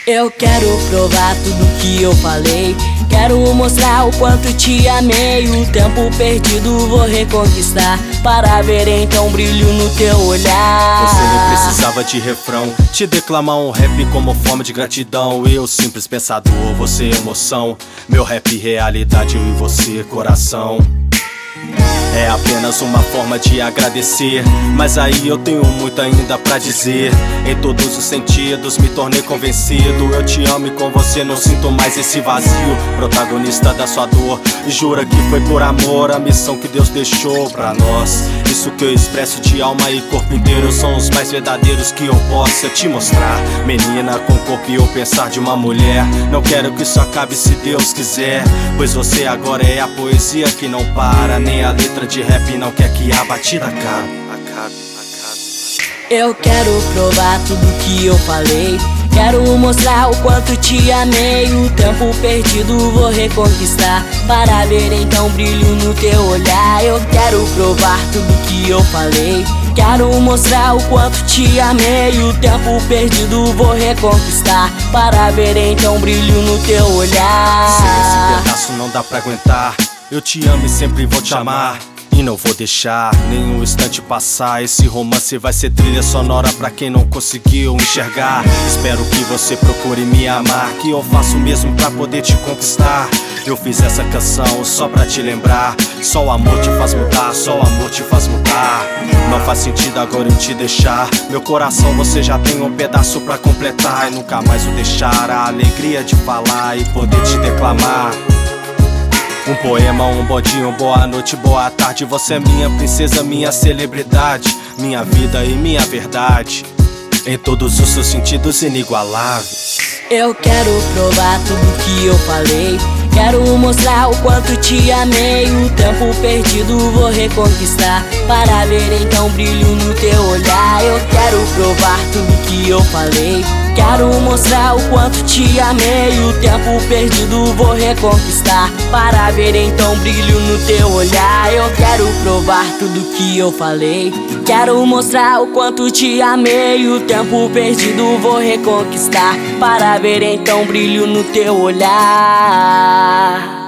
Eu quero provar tudo que eu falei. Quero mostrar o quanto te amei. O tempo perdido vou reconquistar, para ver então brilho no teu olhar. Você nem precisava de refrão, te declamar um rap como forma de gratidão. Eu simples pensador, você emoção. Meu rap realidade, eu e você coração. É apenas uma forma de agradecer, mas aí eu tenho muito ainda pra dizer. Em todos os sentidos me tornei convencido. Eu te amo e com você não sinto mais esse vazio. Protagonista da sua dor, jura que foi por amor a missão que Deus deixou pra nós. Isso que eu expresso de alma e corpo inteiro são os mais verdadeiros que eu possa te mostrar. Menina com corpo e o pensar de uma mulher. Não quero que isso acabe se Deus quiser, pois você agora é a poesia que não para. Nem a letra de rap não quer que a batida acabe. Eu quero provar tudo que eu falei. Quero mostrar o quanto te amei. O tempo perdido vou reconquistar, para ver então brilho no teu olhar. Eu quero provar tudo que eu falei. Quero mostrar o quanto te amei. O tempo perdido vou reconquistar, para ver então brilho no teu olhar. Sem esse pedaço não dá pra aguentar. Eu te amo e sempre vou te amar, e não vou deixar nenhum instante passar. Esse romance vai ser trilha sonora pra quem não conseguiu enxergar. Espero que você procure me amar, que eu faço o mesmo pra poder te conquistar. Eu fiz essa canção só pra te lembrar. Só o amor te faz mudar, só o amor te faz mudar. Não faz sentido agora eu te deixar. Meu coração você já tem um pedaço pra completar, e nunca mais o deixar. A alegria de falar e poder te declamar um poema, um bodinho, boa noite, boa tarde. Você é minha princesa, minha celebridade, minha vida e minha verdade, em todos os seus sentidos inigualáveis. Eu quero provar tudo que eu falei. Quero mostrar o quanto te amei. O tempo perdido vou reconquistar, para ver então brilho no teu olhar. Eu quero provar tudo que eu falei. Quero mostrar o quanto te amei. O tempo perdido vou reconquistar, para ver então brilho no teu olhar. Eu quero provar tudo que eu falei. Quero mostrar o quanto te amei. O tempo perdido vou reconquistar, para ver então brilho no teu olhar.